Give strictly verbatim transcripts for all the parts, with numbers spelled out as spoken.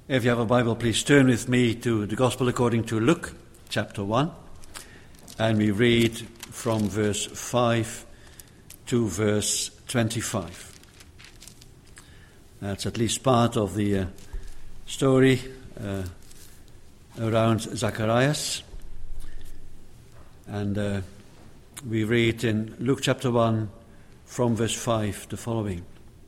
If you have a Bible, please turn with me to the Gospel according to Luke, chapter one. And we read from verse five to verse twenty-five. That's at least part of the uh, story uh, around Zacharias. And uh, we read in Luke chapter one from verse five the following.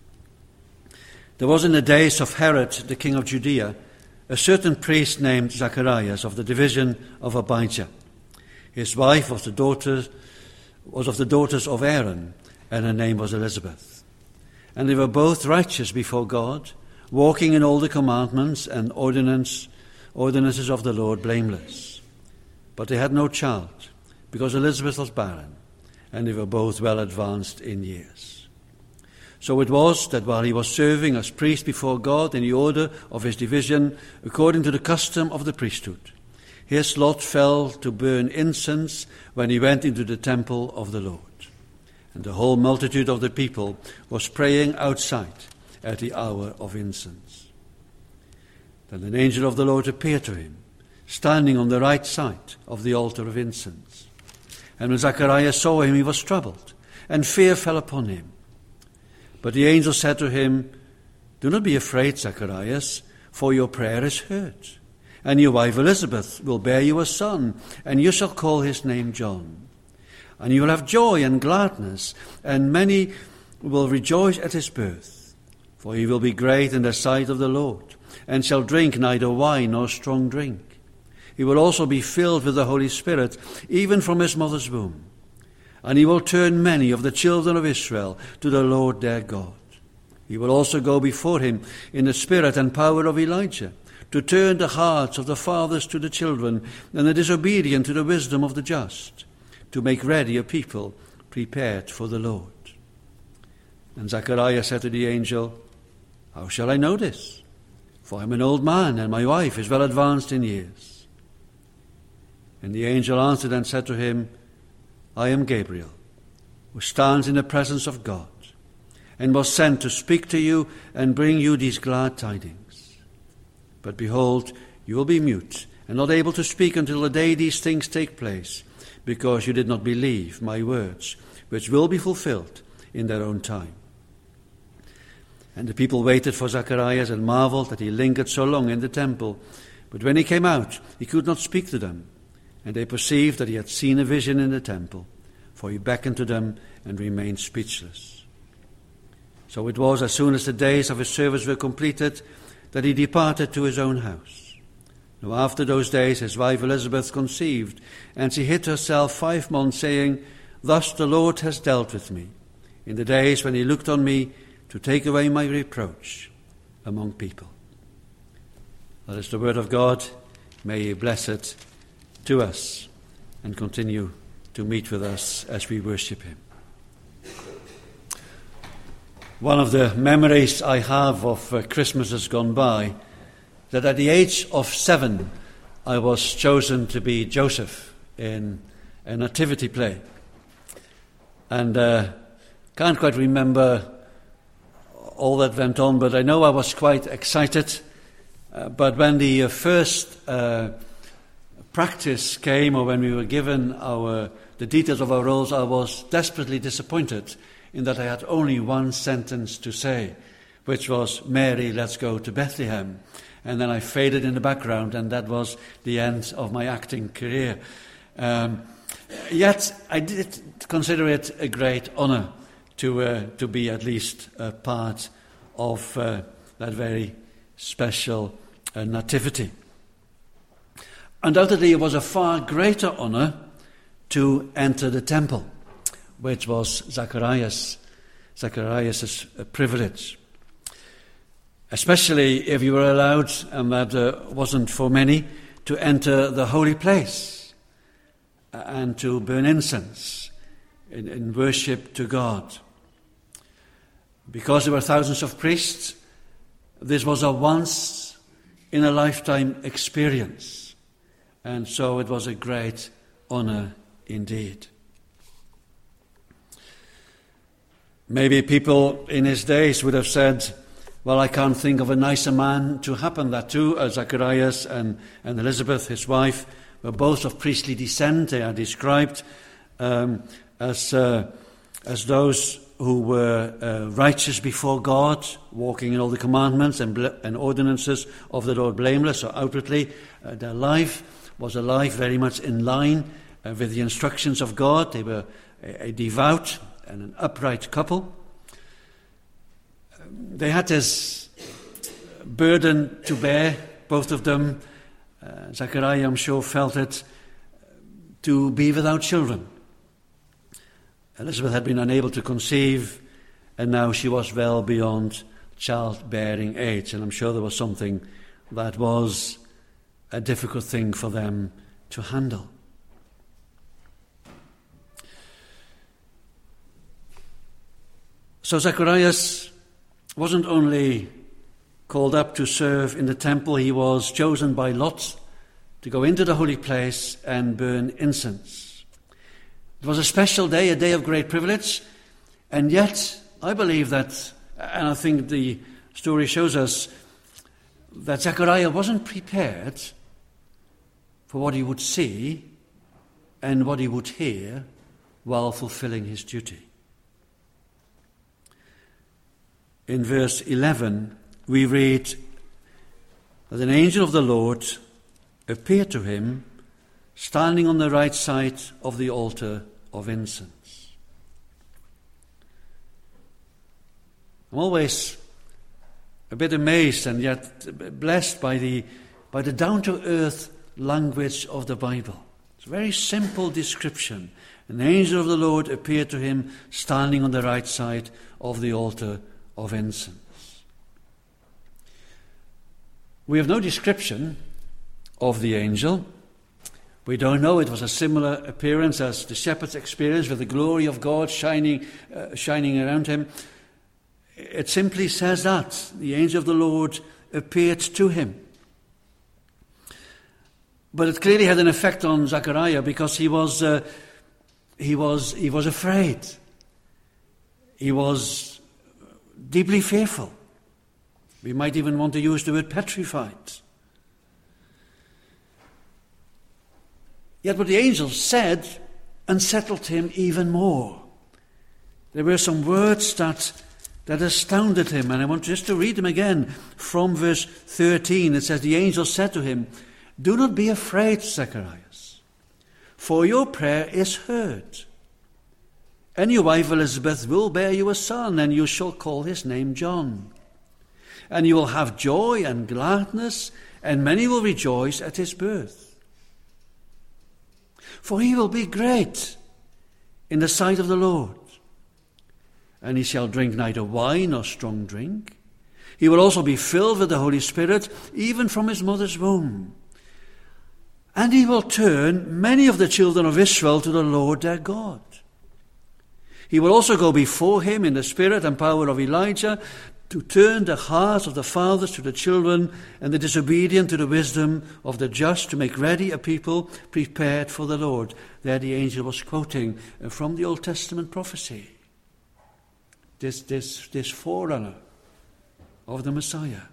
There was in the days of Herod, the king of Judea, a certain priest named Zacharias of the division of Abijah. His wife was the daughter was of the daughters of Aaron, and her name was Elizabeth. And they were both righteous before God, walking in all the commandments and ordinance, ordinances of the Lord blameless. But they had no child, because Elizabeth was barren, and they were both well advanced in years. So it was that while he was serving as priest before God in the order of his division, according to the custom of the priesthood, his lot fell to burn incense when he went into the temple of the Lord. And the whole multitude of the people was praying outside at the hour of incense. Then an angel of the Lord appeared to him, standing on the right side of the altar of incense. And when Zacharias saw him, he was troubled, and fear fell upon him. But the angel said to him, "Do not be afraid, Zacharias, for your prayer is heard. And your wife Elizabeth will bear you a son, and you shall call his name John. And you will have joy and gladness, and many will rejoice at his birth. For he will be great in the sight of the Lord, and shall drink neither wine nor strong drink. He will also be filled with the Holy Spirit, even from his mother's womb. And he will turn many of the children of Israel to the Lord their God. He will also go before him in the spirit and power of Elijah, to turn the hearts of the fathers to the children, and the disobedient to the wisdom of the just, to make ready a people prepared for the Lord." And Zacharias said to the angel, "How shall I know this? For I am an old man, and my wife is well advanced in years." And the angel answered and said to him, "I am Gabriel, who stands in the presence of God, and was sent to speak to you and bring you these glad tidings. But behold, you will be mute and not able to speak until the day these things take place, because you did not believe my words, which will be fulfilled in their own time." And the people waited for Zacharias and marveled that he lingered so long in the temple. But when he came out, he could not speak to them. And they perceived that he had seen a vision in the temple, for he beckoned to them and remained speechless. So it was, as soon as the days of his service were completed, that he departed to his own house. Now after those days his wife Elizabeth conceived, and she hid herself five months, saying, "Thus the Lord has dealt with me, in the days when he looked on me to take away my reproach among people." That is the word of God. May he bless it to us and continue to meet with us as we worship him. One of the memories I have of uh, Christmases gone by, that at the age of seven I was chosen to be Joseph in a nativity play. And uh, can't quite remember all that went on, but I know I was quite excited. Uh, but when the uh, first uh, practice came, or when we were given our the details of our roles, I was desperately disappointed in that I had only one sentence to say, which was, "Mary, let's go to Bethlehem." And then I faded in the background, and that was the end of my acting career. Um, yet I did consider it a great honor to uh, to be at least a part of uh, that very special uh, nativity. Undoubtedly, it was a far greater honor to enter the temple, which was Zacharias, Zacharias' privilege. Especially if you were allowed, and that uh, wasn't for many, to enter the holy place and to burn incense in, in worship to God. Because there were thousands of priests, this was a once-in-a-lifetime experience. And so it was a great honor indeed. Maybe people in his days would have said, well, I can't think of a nicer man to happen that to. Uh, Zacharias and, and Elizabeth, his wife, were both of priestly descent. They are described um, as, uh, as those who were uh, righteous before God, walking in all the commandments and, bl- and ordinances of the Lord blameless, or outwardly. Uh, their life was a life very much in line uh, with the instructions of God. They were a, a devout and an upright couple. They had this burden to bear, both of them. Uh, Zechariah, I'm sure, felt it, to be without children. Elizabeth had been unable to conceive, and now she was well beyond childbearing age. And I'm sure there was something that was a difficult thing for them to handle. So Zacharias wasn't only called up to serve in the temple, he was chosen by Lot to go into the holy place and burn incense. It was a special day, a day of great privilege, and yet I believe that, and I think the story shows us, that Zechariah wasn't prepared for what he would see and what he would hear while fulfilling his duty. In verse eleven, we read that an angel of the Lord appeared to him, standing on the right side of the altar of incense. I'm always a bit amazed and yet blessed by the, by the down-to-earth language of the Bible. It's a very simple description. An angel of the Lord appeared to him, standing on the right side of the altar of incense. We have no description of the angel. We don't know. It was a similar appearance as the shepherds experienced, with the glory of God shining, uh, shining around him. It simply says that the angel of the Lord appeared to him. But it clearly had an effect on Zechariah, because he was uh, he was he was afraid. He was deeply fearful. We might even want to use the word petrified. Yet what the angel said unsettled him even more. There were some words that, that astounded him, and I want just to read them again. From verse thirteen, it says, the angel said to him, "Do not be afraid, Zacharias, for your prayer is heard. And your wife Elizabeth will bear you a son, and you shall call his name John. And you will have joy and gladness, and many will rejoice at his birth. For he will be great in the sight of the Lord, and he shall drink neither wine nor strong drink. He will also be filled with the Holy Spirit, even from his mother's womb. And he will turn many of the children of Israel to the Lord their God. He will also go before him in the spirit and power of Elijah, to turn the hearts of the fathers to the children, and the disobedient to the wisdom of the just, to make ready a people prepared for the Lord." There the angel was quoting from the Old Testament prophecy. This, this, this forerunner of the Messiah.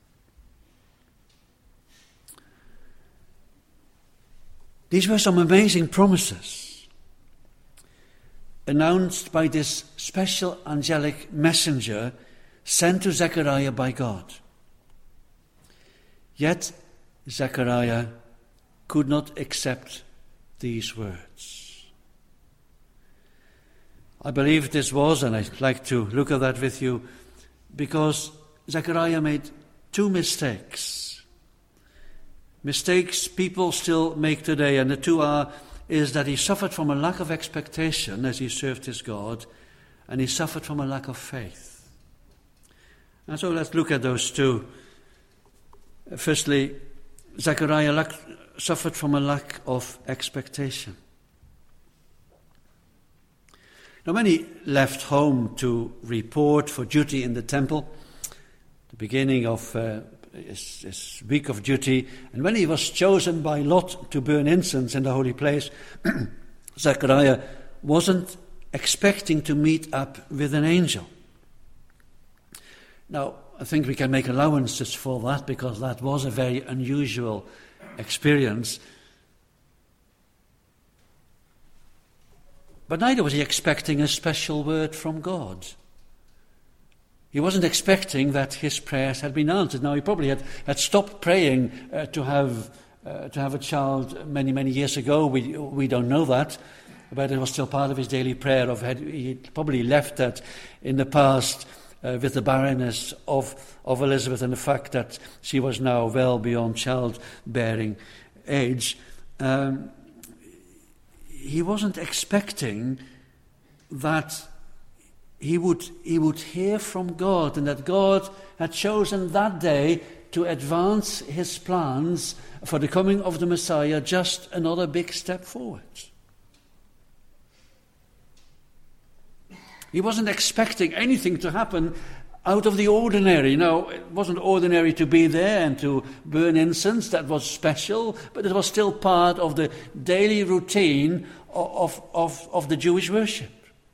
These were some amazing promises announced by this special angelic messenger sent to Zechariah by God. Yet Zechariah could not accept these words. I believe this was, and I'd like to look at that with you, because Zechariah made two mistakes. Mistakes people still make today, and the two are is that he suffered from a lack of expectation as he served his God, and he suffered from a lack of faith. And so let's look at those two. Firstly, Zechariah lack, suffered from a lack of expectation. Now, when he left home to report for duty in the temple, the beginning of uh, his, his week of duty, and when he was chosen by Lot to burn incense in the holy place, Zechariah wasn't expecting to meet up with an angel. Now, I think we can make allowances for that because that was a very unusual experience. But neither was he expecting a special word from God. He wasn't expecting that his prayers had been answered. Now, he probably had, had stopped praying uh, to have uh, to have a child many, many years ago. We we don't know that, but it was still part of his daily prayer. Of had, he probably left that in the past uh, with the barrenness of, of Elizabeth and the fact that she was now well beyond childbearing age. Um, he wasn't expecting that he would he would hear from God, and that God had chosen that day to advance his plans for the coming of the Messiah just another big step forward. He wasn't expecting anything to happen out of the ordinary. No, it wasn't ordinary to be there and to burn incense. That was special, but it was still part of the daily routine of, of, of the Jewish worship.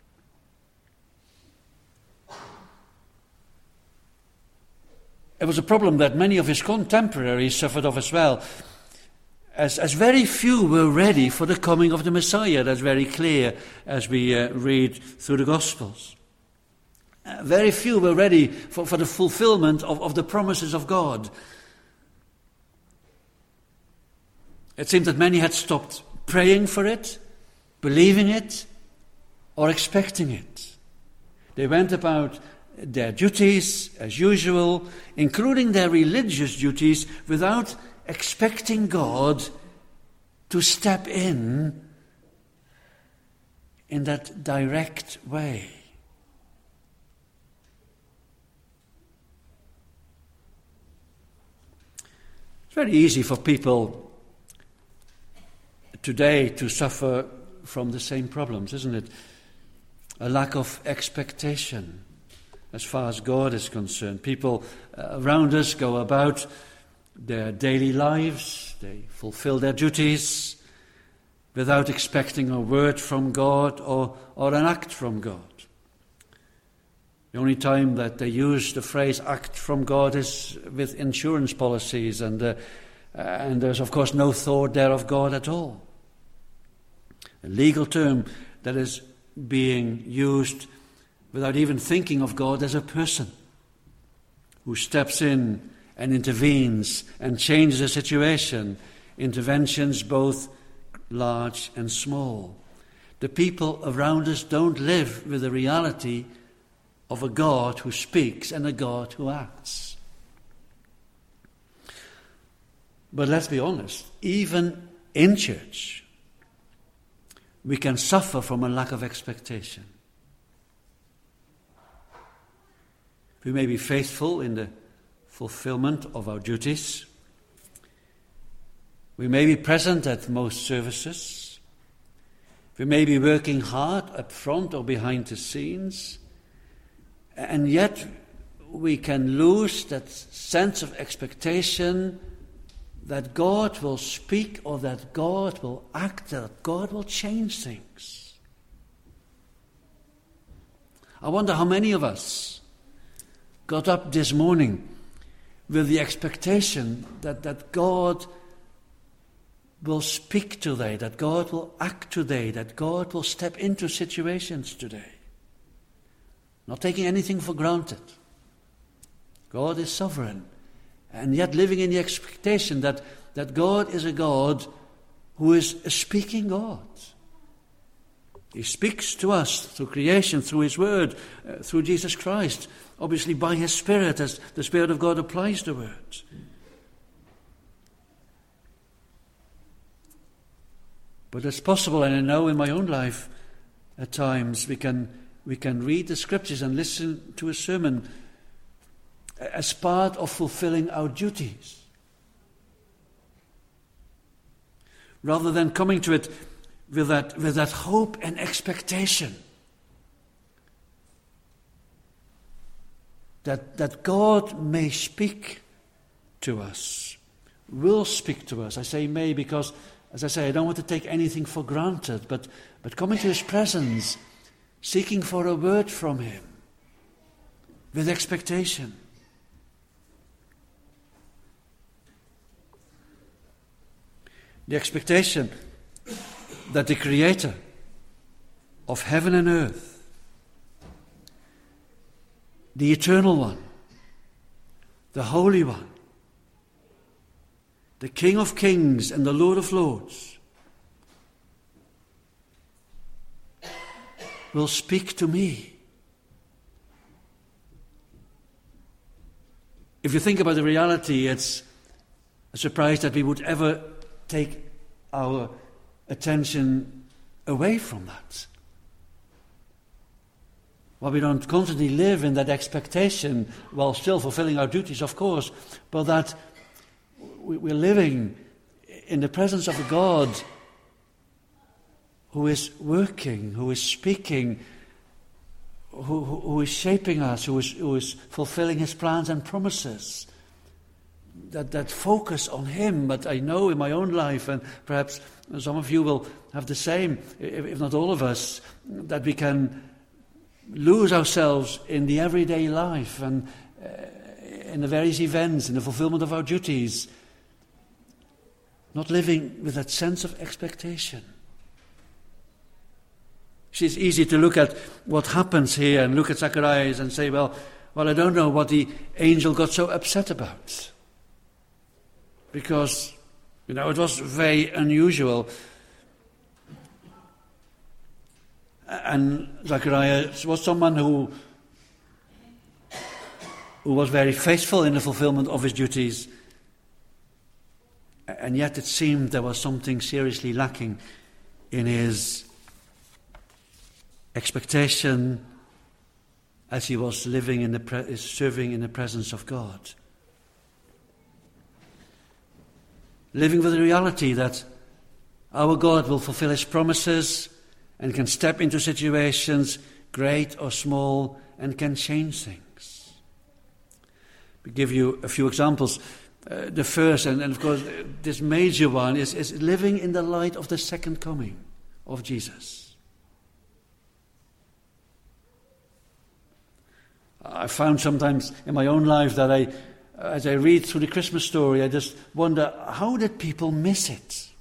It was a problem that many of his contemporaries suffered of as well, as, as very few were ready for the coming of the Messiah. That's very clear as we uh, read through the Gospels. Uh, very few were ready for, for the fulfillment of, of the promises of God. It seemed that many had stopped praying for it, believing it, or expecting it. They went about their duties as usual, including their religious duties, without expecting God to step in in that direct way. It's very easy for people today to suffer from the same problems, isn't it? A lack of expectation as far as God is concerned. People uh, around us go about their daily lives, they fulfill their duties without expecting a word from God or, or an act from God. The only time that they use the phrase act from God is with insurance policies, and, uh, and there's of course no thought there of God at all. A legal term that is being used without even thinking of God as a person who steps in and intervenes and changes a situation, interventions both large and small. The people around us don't live with the reality of a God who speaks and a God who acts. But let's be honest, even in church, we can suffer from a lack of expectation. We may be faithful in the fulfillment of our duties. We may be present at most services. We may be working hard up front or behind the scenes. And yet we can lose that sense of expectation that God will speak or that God will act, that God will change things. I wonder how many of us got up this morning with the expectation that, that God will speak today, that God will act today, that God will step into situations today. Not taking anything for granted. God is sovereign, and yet living in the expectation that, that God is a God who is a speaking God. He speaks to us through creation, through His Word, uh, through Jesus Christ, obviously by His Spirit, as the Spirit of God applies the Word. But it's possible, and I know in my own life, at times we can we can read the Scriptures and listen to a sermon as part of fulfilling our duties, rather than coming to it with that with that hope and expectation that that God may speak to us, will speak to us. I say may because, as I say, I don't want to take anything for granted, but, but coming to His presence, seeking for a word from Him with expectation. The expectation that the Creator of heaven and earth, the Eternal One, the Holy One, the King of Kings and the Lord of Lords, will speak to me. If you think about the reality, it's a surprise that we would ever take our attention away from that. Well, we don't constantly live in that expectation while still fulfilling our duties, of course, but that we're living in the presence of a God who is working, who is speaking, who, who is shaping us, who is, who is fulfilling his plans and promises. That, that focus on him. But I know in my own life, and perhaps some of you will have the same, if, if not all of us, that we can lose ourselves in the everyday life and uh, in the various events, in the fulfillment of our duties, not living with that sense of expectation. It's easy to look at what happens here and look at Zacharias and say, well, well, I don't know what the angel got so upset about. Because, you know, it was very unusual. And Zacharias was someone who, who was very faithful in the fulfillment of his duties. And yet it seemed there was something seriously lacking in his expectation as he was living in the pre- serving in the presence of God. Living with the reality that our God will fulfill his promises and can step into situations, great or small, and can change things. We give you a few examples. Uh, the first, and, and of course this major one, is, is living in the light of the second coming of Jesus. I found sometimes in my own life that I, as I read through the Christmas story, I just wonder, how did people miss it?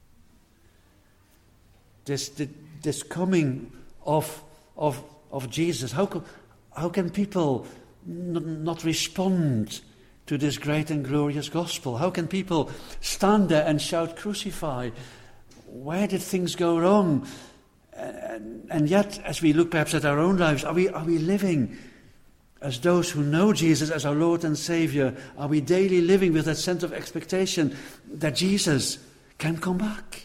This, this coming of, of, of Jesus. How, co- how can people n- not respond to this great and glorious gospel? How can people stand there and shout, "Crucify"? Where did things go wrong? And, and yet, as we look perhaps at our own lives, are we, are we living as those who know Jesus as our Lord and Savior? Are we daily living with that sense of expectation that Jesus can come back?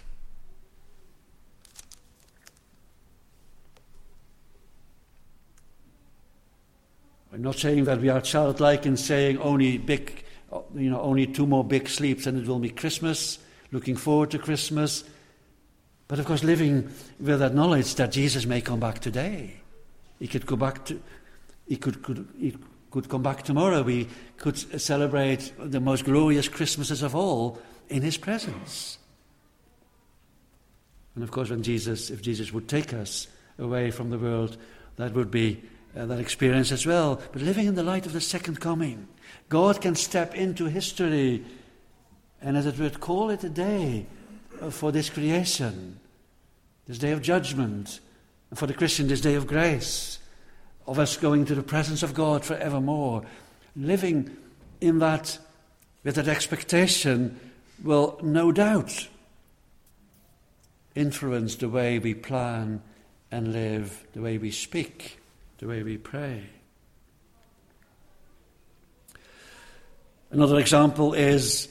I'm not saying that we are childlike in saying only big, you know, only two more big sleeps and it will be Christmas, looking forward to Christmas. But of course, living with that knowledge that Jesus may come back today. He could go back to. He could, could, he could come back tomorrow. We could celebrate the most glorious Christmases of all in his presence. And of course, when Jesus, if Jesus would take us away from the world, that would be uh, that experience as well. But living in the light of the second coming, God can step into history and, as it were, call it a day for this creation, this day of judgment, and for the Christian, this day of grace, of us going to the presence of God forevermore. Living in that, with that expectation, will no doubt influence the way we plan and live, the way we speak, the way we pray. Another example is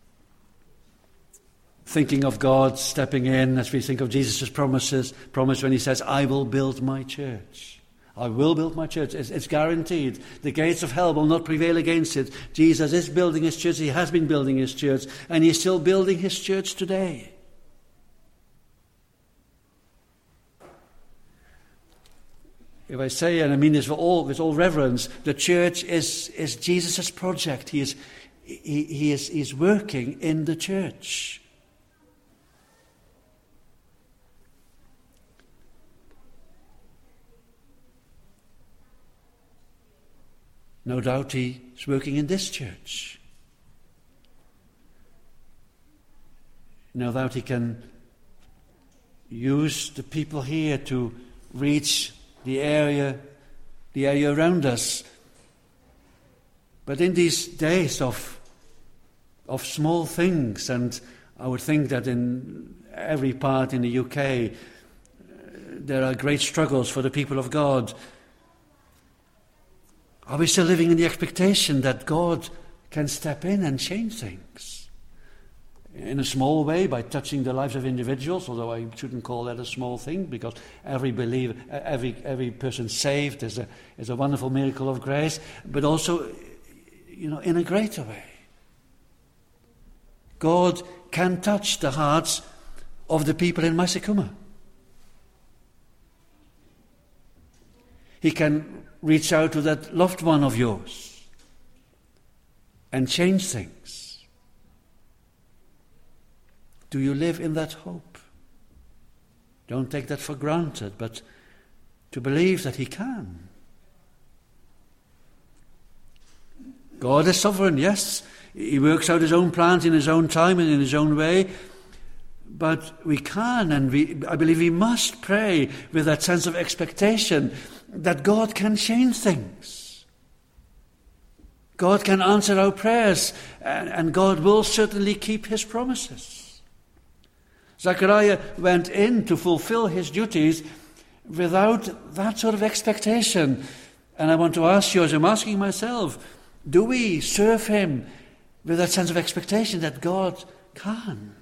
thinking of God stepping in as we think of Jesus' promises, promise when he says, "I will build my church." I will build my church. It's, it's guaranteed. The gates of hell will not prevail against it. Jesus is building his church. He has been building his church. And he's still building his church today. If I say, and I mean this with all, with all reverence, the church is, is Jesus' project. He is, he, he is he's working in the church. No doubt he is working in this church. no doubt he can use the people here to reach the area, the area around us. But in these days of of small things, and I would think that in every part in the U K, uh, there are great struggles for the people of God. Are we still living in the expectation that God can step in and change things? In a small way, by touching the lives of individuals, although I shouldn't call that a small thing, because every believer, every every person saved is a is a wonderful miracle of grace, but also, you know, in a greater way. God can touch the hearts of the people in Maisakuma. He can reach out to that loved one of yours and change things. Do you live in that hope? Don't take that for granted, but to believe that he can. God is sovereign, yes. He works out his own plans in his own time and in his own way. But we can, and we, I believe we must pray with that sense of expectation that God can change things. God can answer our prayers, and, and God will certainly keep his promises. Zechariah went in to fulfill his duties without that sort of expectation. And I want to ask you, as I'm asking myself, do we serve him with that sense of expectation that God can?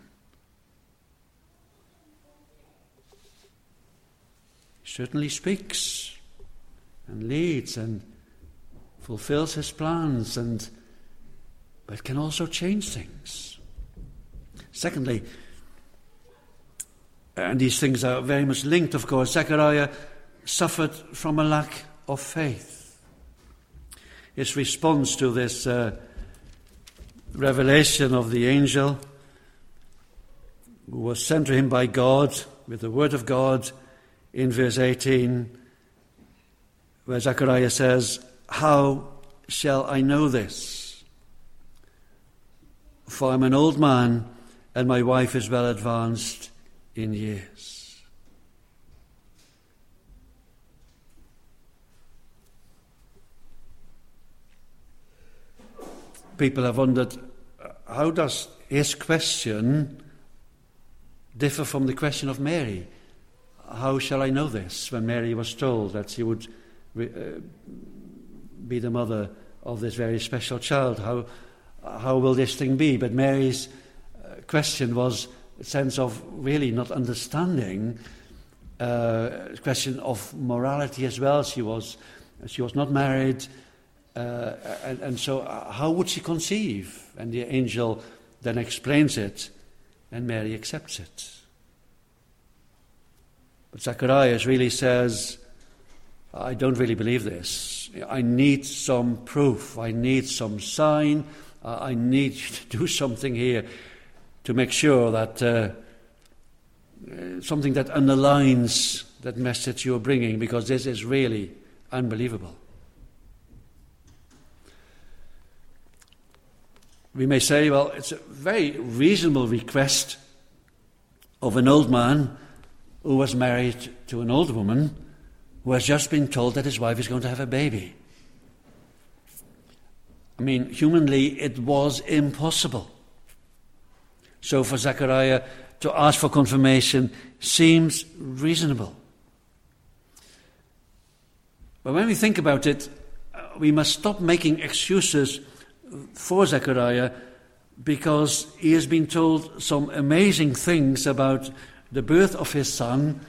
He certainly speaks and leads and fulfills his plans, and but can also change things. Secondly, and these things are very much linked, of course, Zechariah suffered from a lack of faith. His response to this uh, revelation of the angel who was sent to him by God with the word of God in verse eighteen, where Zechariah says, "How shall I know this? For I'm an old man and my wife is well advanced in years." People have wondered, how does his question differ from the question of Mary? How shall I know this? When Mary was told that she would uh, be the mother of this very special child, how how will this thing be? But Mary's uh, question was a sense of really not understanding, uh, a question of morality as well. She was she was not married. Uh, and, and so how would she conceive? And the angel then explains it, and Mary accepts it. But Zacharias really says, I don't really believe this. I need some proof. I need some sign. Uh, I need you to do something here to make sure that uh, something that underlines that message you're bringing, because this is really unbelievable. We may say, well, it's a very reasonable request of an old man who was married to an old woman who has just been told that his wife is going to have a baby. I mean, humanly, it was impossible. So for Zechariah to ask for confirmation seems reasonable. But when we think about it, we must stop making excuses for Zechariah, because he has been told some amazing things about the birth of his son.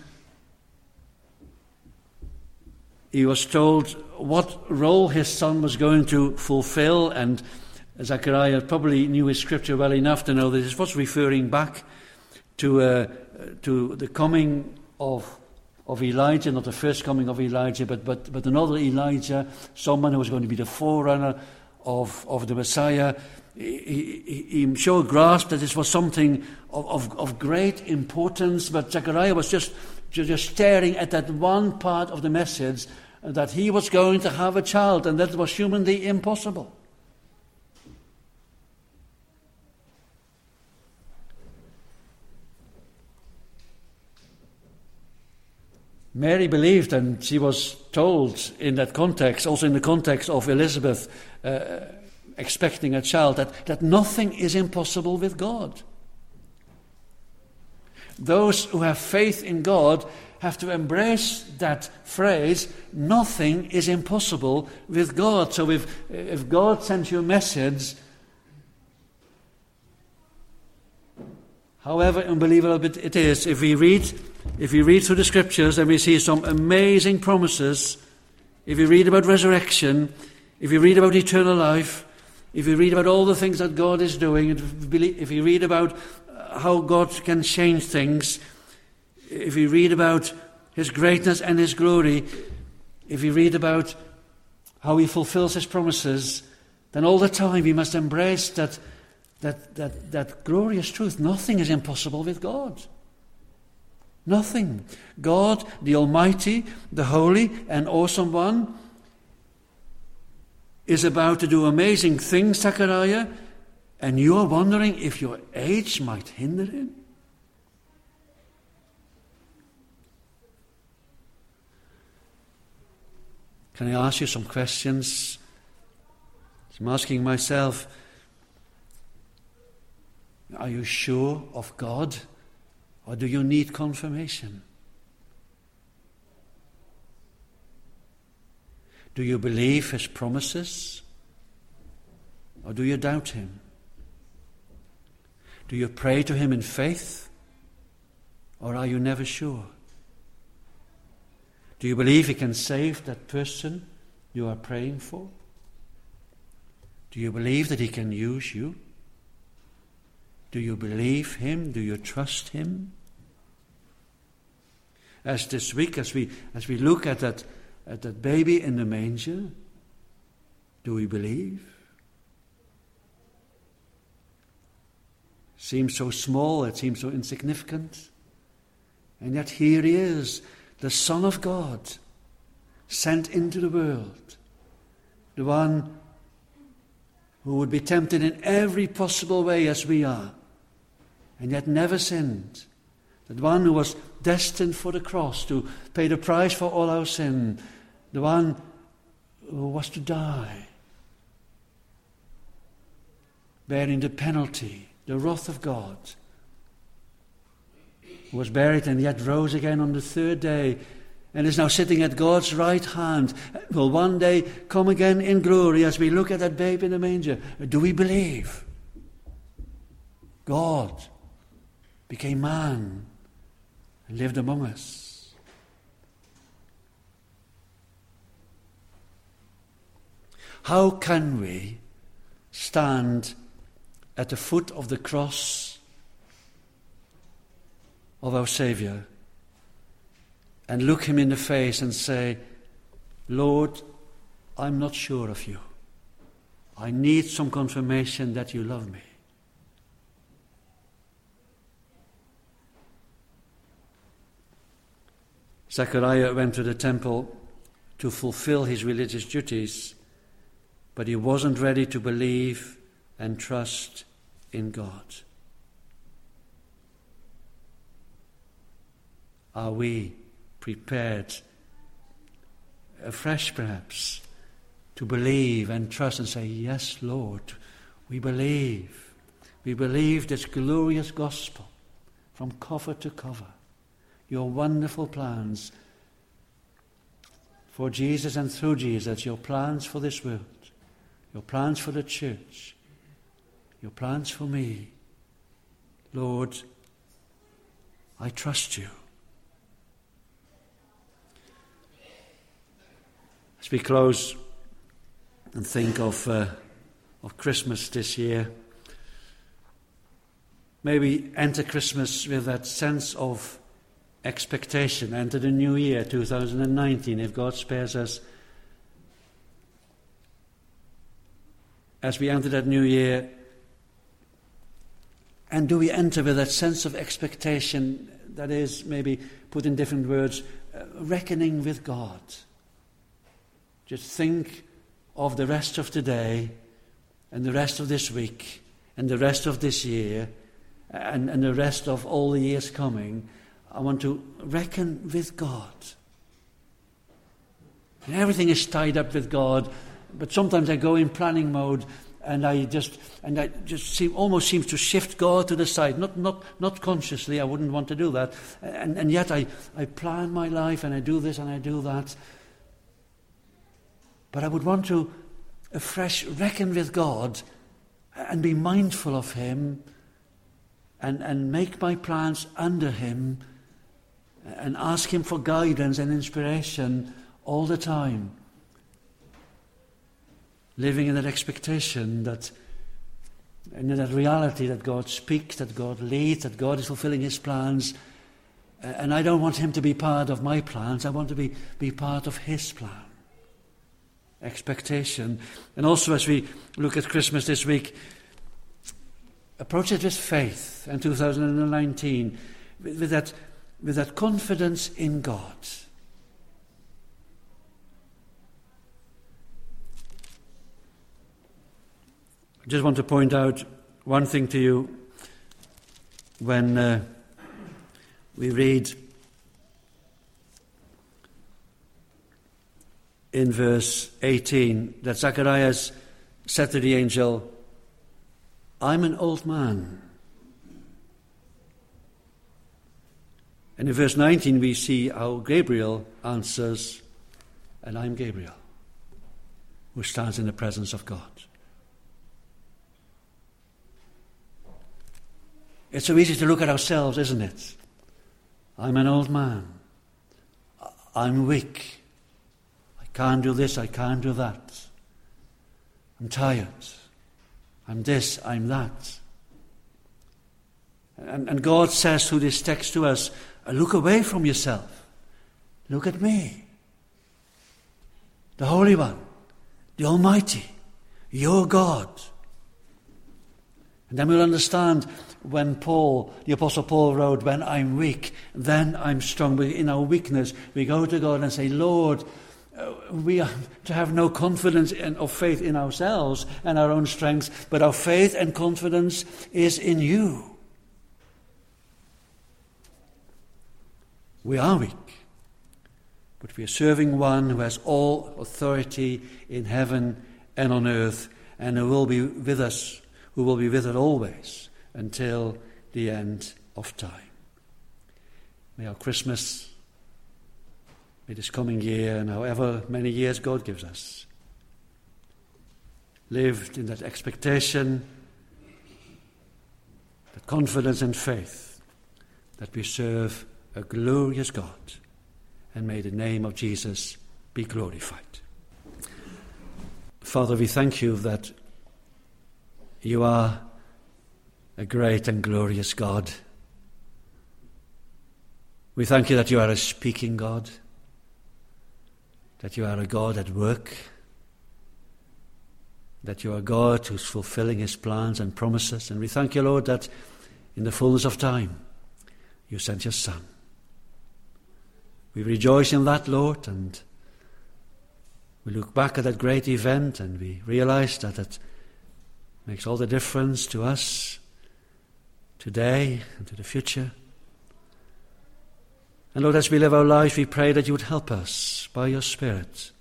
He was told what role his son was going to fulfill, and Zechariah probably knew his scripture well enough to know that this was referring back to uh, to the coming of of Elijah, not the first coming of Elijah, but but but another Elijah, someone who was going to be the forerunner of of the Messiah. He, he, he sure grasped that this was something of, of, of great importance, but Zechariah was just, just staring at that one part of the message, that he was going to have a child, and that was humanly impossible. Mary believed, and she was told in that context, also in the context of Elizabeth uh, expecting a child, that, that nothing is impossible with God. Those who have faith in God have to embrace that phrase, nothing is impossible with God. So if, if God sends you a message, however unbelievable it is, if we read if we read through the scriptures and we see some amazing promises, if we read about resurrection, if we read about eternal life, if we read about all the things that God is doing, if we read about how God can change things, if we read about his greatness and his glory, if we read about how he fulfills his promises, then all the time we must embrace that That, that, that glorious truth. Nothing is impossible with God. Nothing. God, the Almighty, the Holy and Awesome One, is about to do amazing things, Zechariah, and you are wondering if your age might hinder him? Can I ask you some questions? I'm asking myself, are you sure of God, or do you need confirmation? Do you believe his promises, or do you doubt him? Do you pray to him in faith, or are you never sure? Do you believe he can save that person you are praying for? Do you believe that he can use you? Do you believe him? Do you trust him? As this week, as we as we look at that at that baby in the manger, do we believe? Seems so small, it seems so insignificant. And yet here he is, the Son of God, sent into the world, the one who would be tempted in every possible way as we are, and yet never sinned. The one who was destined for the cross to pay the price for all our sin. The one who was to die, bearing the penalty, the wrath of God. Who was buried and yet rose again on the third day, and is now sitting at God's right hand, will one day come again in glory as we look at that babe in the manger. Do we believe? God became man and lived among us. How can we stand at the foot of the cross of our Saviour and look him in the face and say, Lord, I'm not sure of you. I need some confirmation that you love me. Zechariah went to the temple to fulfill his religious duties, but he wasn't ready to believe and trust in God. Are we prepared, afresh perhaps, to believe and trust and say, yes, Lord, we believe. We believe this glorious gospel from cover to cover. Your wonderful plans for Jesus and through Jesus, your plans for this world, your plans for the church, your plans for me. Lord, I trust you. As we close and think of uh, of Christmas this year, may we enter Christmas with that sense of expectation, enter the new year, two thousand nineteen, if God spares us. As we enter that new year, and do we enter with that sense of expectation that is, maybe put in different words, uh, reckoning with God? Just think of the rest of today and the rest of this week and the rest of this year and, and the rest of all the years coming. I want to reckon with God. And everything is tied up with God, but sometimes I go in planning mode, and I just and I just seem almost seems to shift God to the side. Not not not consciously. I wouldn't want to do that. And and yet I, I plan my life, and I do this and I do that. But I would want to afresh reckon with God and be mindful of Him, and, and make my plans under Him, and ask Him for guidance and inspiration all the time. Living in that expectation, that and in that reality that God speaks, that God leads, that God is fulfilling His plans. And I don't want Him to be part of my plans. I want to be, be part of His plan. Expectation. And also, as we look at Christmas this week, approach it with faith in two thousand nineteen, with, with that with that confidence in God. I just want to point out one thing to you. When uh, we read in verse eighteen that Zacharias said to the angel, "I'm an old man." And in verse nineteen we see how Gabriel answers, "And I'm Gabriel, who stands in the presence of God." It's so easy to look at ourselves, isn't it? I'm an old man. I'm weak. I can't do this, I can't do that. I'm tired. I'm this, I'm that. And, and God says through this text to us, look away from yourself. Look at me. The Holy One, the Almighty, your God. And then we'll understand when Paul, the Apostle Paul wrote, when I'm weak, then I'm strong. In our weakness, we go to God and say, Lord, uh, we are to have no confidence in, or faith in ourselves and our own strength, but our faith and confidence is in you. We are weak, but we are serving one who has all authority in heaven and on earth, and who will be with us, who will be with us always until the end of time. May our Christmas, may this coming year, and however many years God gives us, lived in that expectation, that confidence and faith that we serve a glorious God, and may the name of Jesus be glorified. Father, we thank you that you are a great and glorious God. We thank you that you are a speaking God, that you are a God at work, that you are a God who's fulfilling his plans and promises. And we thank you, Lord, that in the fullness of time you sent your Son. We rejoice in that, Lord, and we look back at that great event and we realize that it makes all the difference to us today and to the future. And Lord, as we live our lives, we pray that you would help us by your Spirit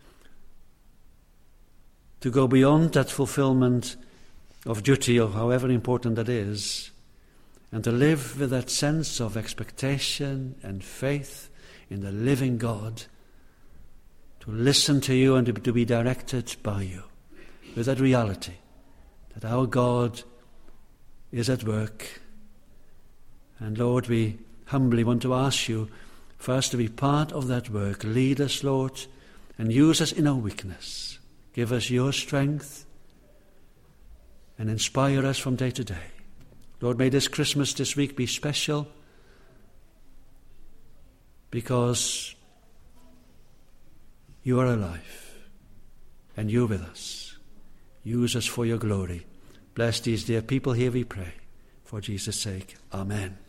to go beyond that fulfillment of duty, or however important that is, and to live with that sense of expectation and faith in the living God, to listen to you and to be directed by you, with that reality that our God is at work. And Lord, we humbly want to ask you for us to be part of that work. Lead us, Lord, and use us in our weakness. Give us your strength and inspire us from day to day. Lord, may this Christmas, this week, be special because you are alive and you're with us. Use us for your glory. Bless these dear people here, we pray. For Jesus' sake, amen.